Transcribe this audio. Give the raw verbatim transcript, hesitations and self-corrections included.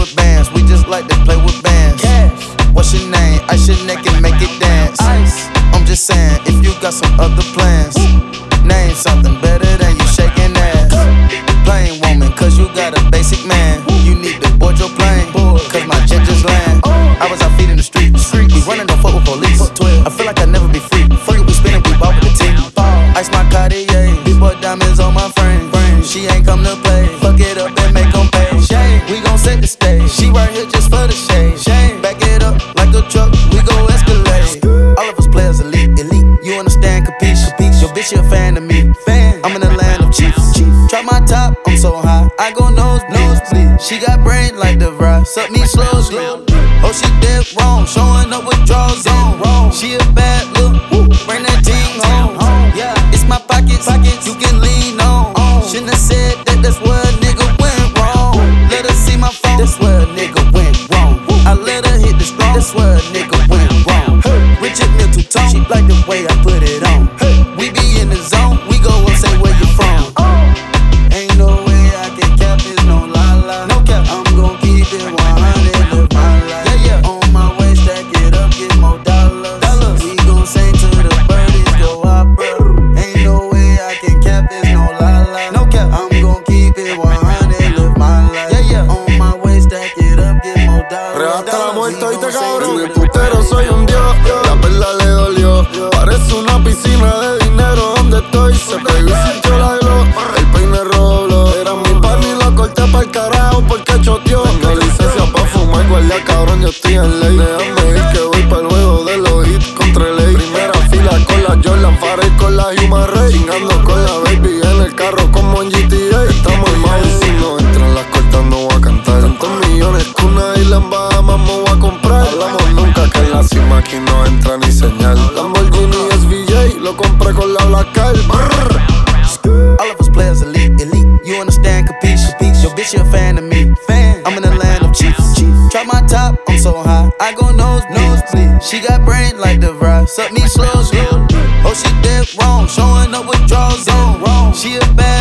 with bands. We just like to play with bands. What's your name? Ice your neck and make it dance. I'm just saying, if you got some other plans, name something better than you shaking ass. Plain woman, cause you got a basic man. You need to board your plane, cause my jet just land. I was out feeding the streets. We running, don't fuck with police. I feel like I'll never be free. Fuck it, we spinning, we ball with the team. Ice my Cartier, big boy diamonds on my frame. She ain't come to play. Fuck it up and make them pay. We gon' set the stage. She right here just for the shade. Back it up like a truck, we gon' escalate. All of us players elite, elite. You understand, capiche? Your bitch, you a fan of me. I'm in the land of chiefs. Try my top, I'm so high. I go nose, nose, please. She got brain like the ride. Suck me slow, slow. Oh, she dead wrong. Showing up with draws on. She a bad look. Bring that ting home. Yeah, it's my pockets. You can lean on. Shouldn't have said that. That's where a nigga went wrong. Let her see my phone. That's where a nigga went wrong. I let her hit the strong. That's where a nigga went wrong. Richard Middleton. She like the way I put it on. We be in the zone. We go and say where you from. Ain't no way I can cap this, no lie, lie. No cap. I'm gon' keep it one hundred, live my life. Yeah, yeah. On my way, stack it up, get more dollars. dollars. We gon' sing to the birdies, go opera. Ain't no way I can cap this, no lie, lie. No cap. I'm gon' keep it one hundred, live my life. Yeah, yeah. On my way, stack it up, get more dollars. Regaste la muerte, oíste cabrón. En el putero soy un dios. La perla le dolió. Parece una piscina de dinero donde estoy. Se pegó y sintió la glow. El peine rojo. Era mi pan y lo corté pa'l carajo porque choteó. Tengo licencia pa' fumar, guardia cabrón, yo estoy en ley. Déjame ir que voy pa'l juego de los hits contra ley. Primera fila con la Jordan, Farrell con la Human Ray. Chingando con la baby en el carro como en G T A. Estamos armados y si no entran las cortas no voy a cantar. Tantos millones que una isla en Bahamas me voy a comprar. Hablamos nunca que en la cima aquí no entra ni señal. Lamborghini S V J, lo compré con la Black Card. All of us players elite, elite. You understand, capiche? Your bitch, you a fan of me. I'm in the land of chiefs. Try my top, I'm so high. I go nose, nose, please. She got brain like the ride. Suck me slow, slow. Oh, she dead wrong. Showing up with draws on. She a bad